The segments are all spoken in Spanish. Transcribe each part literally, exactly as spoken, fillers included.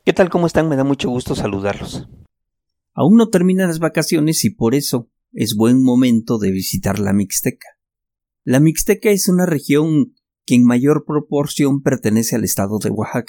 ¿Qué tal? ¿Cómo están? Me da mucho gusto saludarlos. Aún no terminan las vacaciones y por eso es buen momento de visitar la Mixteca. La Mixteca es una región que en mayor proporción pertenece al estado de Oaxaca.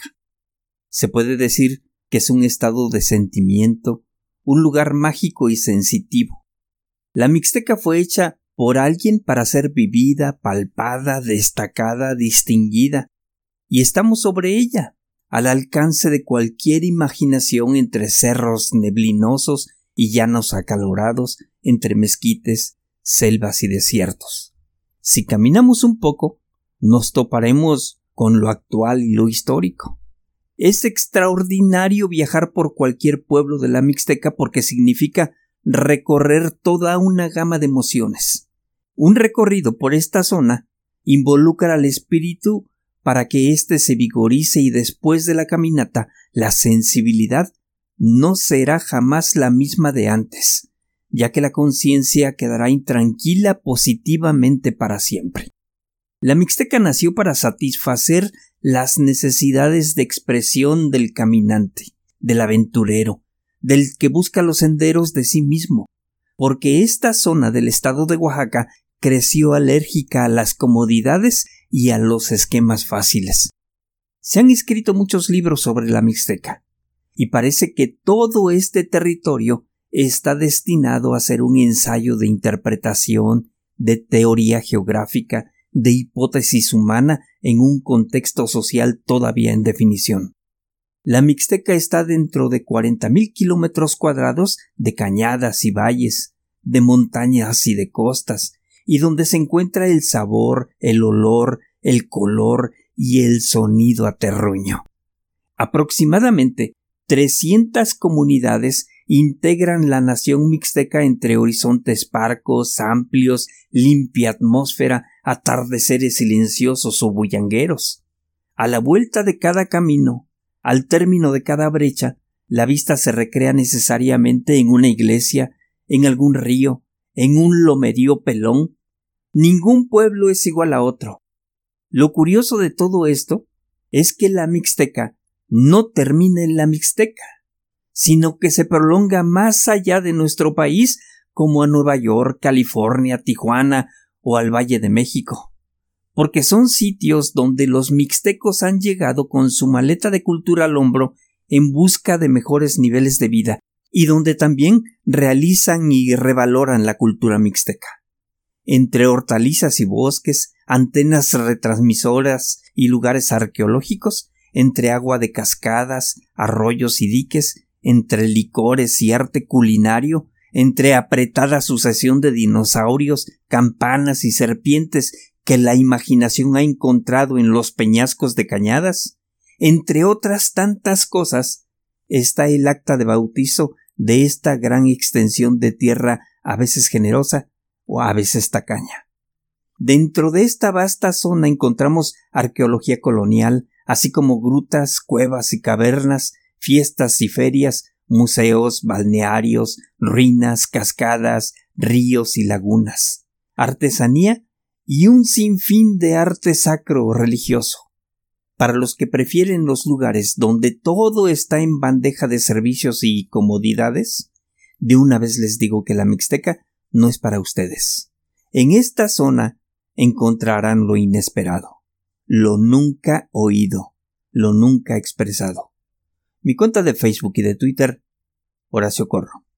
Se puede decir que es un estado de sentimiento, un lugar mágico y sensitivo. La Mixteca fue hecha por alguien para ser vivida, palpada, destacada, distinguida, y estamos sobre ella, al alcance de cualquier imaginación entre cerros neblinosos y llanos acalorados, entre mezquites, selvas y desiertos. Si caminamos un poco, nos toparemos con lo actual y lo histórico. Es extraordinario viajar por cualquier pueblo de la Mixteca porque significa recorrer toda una gama de emociones. Un recorrido por esta zona involucra al espíritu para que éste se vigorice y después de la caminata la sensibilidad no será jamás la misma de antes, ya que la conciencia quedará intranquila positivamente para siempre. La Mixteca nació para satisfacer las necesidades de expresión del caminante, del aventurero, del que busca los senderos de sí mismo, porque esta zona del estado de Oaxaca creció alérgica a las comodidades y a los esquemas fáciles. Se han escrito muchos libros sobre la Mixteca, y parece que todo este territorio está destinado a ser un ensayo de interpretación, de teoría geográfica, de hipótesis humana en un contexto social todavía en definición. La Mixteca está dentro de cuarenta mil kilómetros cuadrados de cañadas y valles, de montañas y de costas, y donde se encuentra el sabor, el olor, el color y el sonido a terruño. Aproximadamente trescientas comunidades integran la nación mixteca entre horizontes parcos, amplios, limpia atmósfera, atardeceres silenciosos o bullangueros. A la vuelta de cada camino, al término de cada brecha, la vista se recrea necesariamente en una iglesia, en algún río, en un lomerío pelón. Ningún pueblo es igual a otro. Lo curioso de todo esto es que la Mixteca no termina en la Mixteca, sino que se prolonga más allá de nuestro país, como a Nueva York, California, Tijuana o al Valle de México, porque son sitios donde los mixtecos han llegado con su maleta de cultura al hombro en busca de mejores niveles de vida y donde también realizan y revaloran la cultura mixteca. Entre hortalizas y bosques, antenas retransmisoras y lugares arqueológicos, entre agua de cascadas, arroyos y diques, entre licores y arte culinario, entre apretada sucesión de dinosaurios, campanas y serpientes que la imaginación ha encontrado en los peñascos de cañadas, entre otras tantas cosas, está el acta de bautizo de esta gran extensión de tierra a veces generosa o a veces tacaña. Dentro de esta vasta zona encontramos arqueología colonial, así como grutas, cuevas y cavernas, fiestas y ferias, museos, balnearios, ruinas, cascadas, ríos y lagunas, artesanía y un sinfín de arte sacro o religioso. Para los que prefieren los lugares donde todo está en bandeja de servicios y comodidades, de una vez les digo que la Mixteca no es para ustedes. En esta zona encontrarán lo inesperado, lo nunca oído, lo nunca expresado. Mi cuenta de Facebook y de Twitter, Horacio Corro.